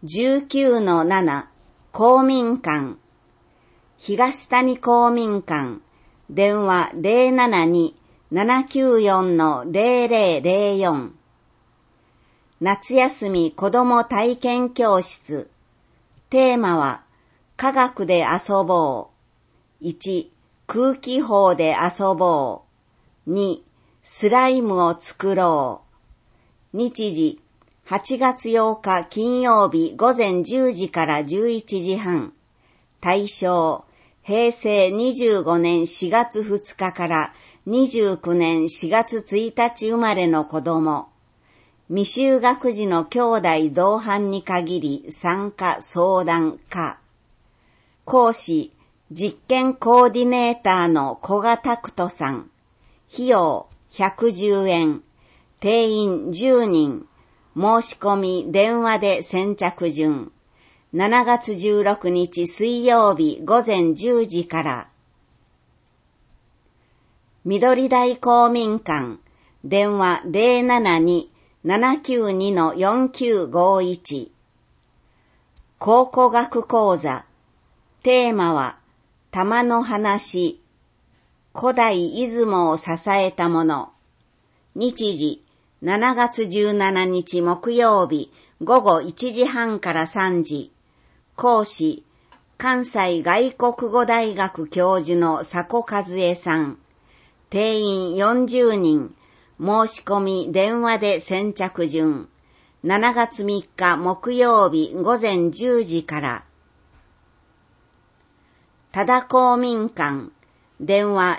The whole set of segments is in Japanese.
19-7 公民館東谷公民館電話 072-794-0004 夏休み子ども体験教室テーマは科学で遊ぼう。1、空気砲で遊ぼう。2、スライムを作ろう。日時、8月8日金曜日午前10時から11時半。対象、平成25年4月2日から29年4月1日生まれの子供。未就学児の兄弟同伴に限り参加相談可。講師、実験コーディネーターの古賀拓人さん。費用110円。定員10人。申し込み電話で先着順。7月16日水曜日午前10時から。緑台公民館。電話 072-792-4951。考古学講座。テーマは、玉の話。古代出雲を支えたもの。日時、7月17日木曜日午後1時半から3時。講師、関西外国語大学教授の佐古和恵さん。定員40人。申し込み電話で先着順。7月3日木曜日午前10時から。多田公民館。電話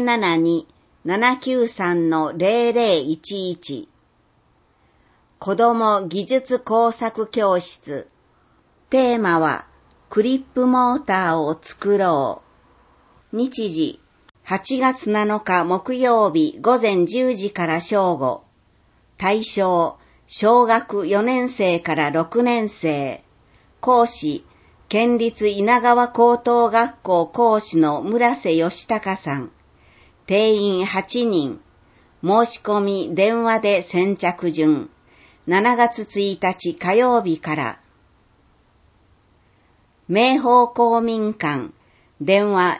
072-793-0011。子ども技術工作教室。テーマは、クリップモーターを作ろう。日時、8月7日木曜日午前10時から正午。対象、小学4年生から6年生。講師、県立稲川高等学校講師の村瀬義孝さん。定員8人。申し込み電話で先着順。7月1日火曜日から。明豊公民館。電話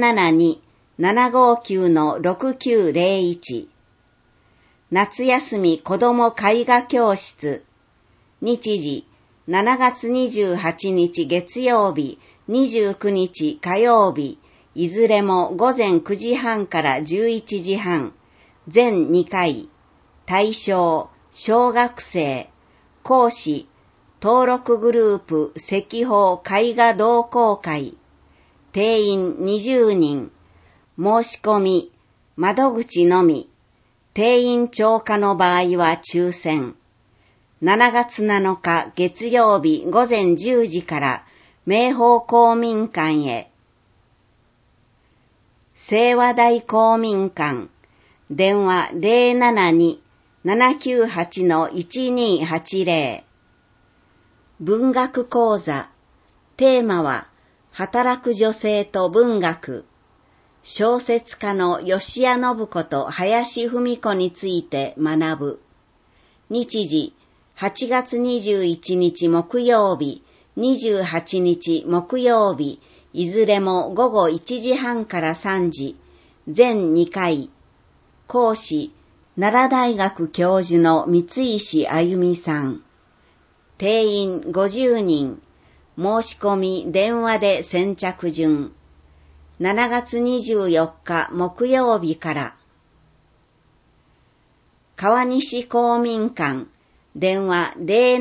072-759-6901。夏休み子ども絵画教室。日時、7月28日月曜日、29日火曜日、いずれも午前9時半から11時半。全2回。対象、小学生。講師、登録グループ石宝絵画同好会。定員20人。申し込み、窓口のみ。定員超過の場合は抽選。7月7日月曜日午前10時から明豊公民館へ。清和台公民館。電話 072-798-1280。文学講座。テーマは、働く女性と文学。小説家の吉谷信子と林芙美子について学ぶ。日時、8月21日木曜日、28日木曜日、いずれも午後1時半から3時。全2回。講師、奈良大学教授の三石あゆみさん。定員50人。申し込み電話で先着順。7月24日木曜日から。川西公民館。電話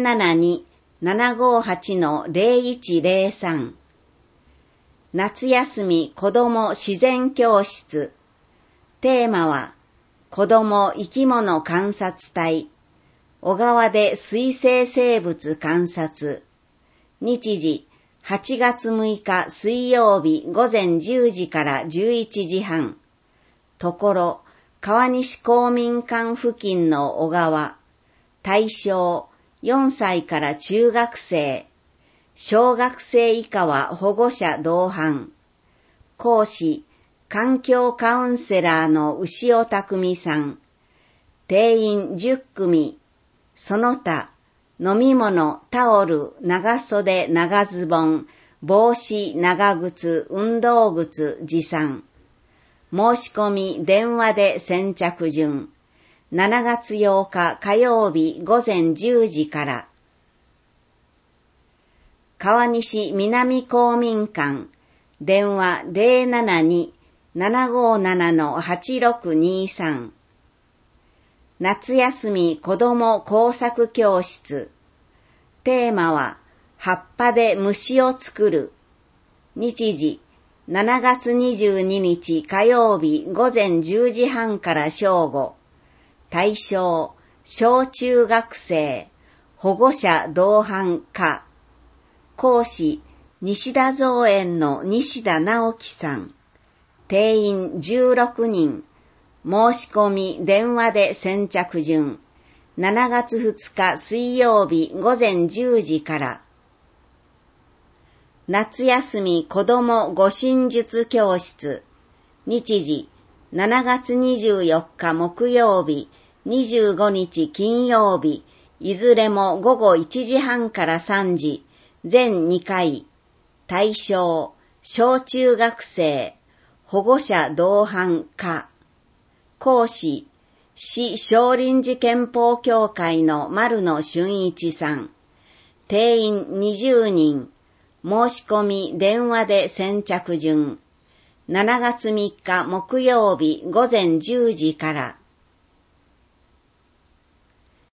072-758-0103。夏休み子ども自然教室。テーマは、子ども生き物観察隊。小川で水生生物観察。日時、8月6日水曜日午前10時から11時半。ところ、川西公民館付近の小川。対象、4歳から中学生。小学生以下は保護者同伴。講師、環境カウンセラーの牛尾匠さん。定員10組。その他、 飲み物、タオル、長袖、長ズボン、帽子、長靴、運動靴持参。申し込み電話で先着順。7月8日火曜日午前10時から。川西南公民館、電話 072-757-8623。夏休み子ども工作教室。テーマは、葉っぱで虫を作る。日時、7月22日火曜日午前10時半から正午。対象、小中学生、保護者同伴課。講師、西田造園の西田直樹さん。定員16人。申し込み電話で先着順。7月2日水曜日午前10時から。夏休み子ども護身術教室。日時、7月24日木曜日、25日金曜日、いずれも午後1時半から3時、全2回。対象、小中学生、保護者同伴課。講師、市少林寺憲法協会の丸野俊一さん。定員20人。申し込み電話で先着順。7月3日木曜日午前10時から。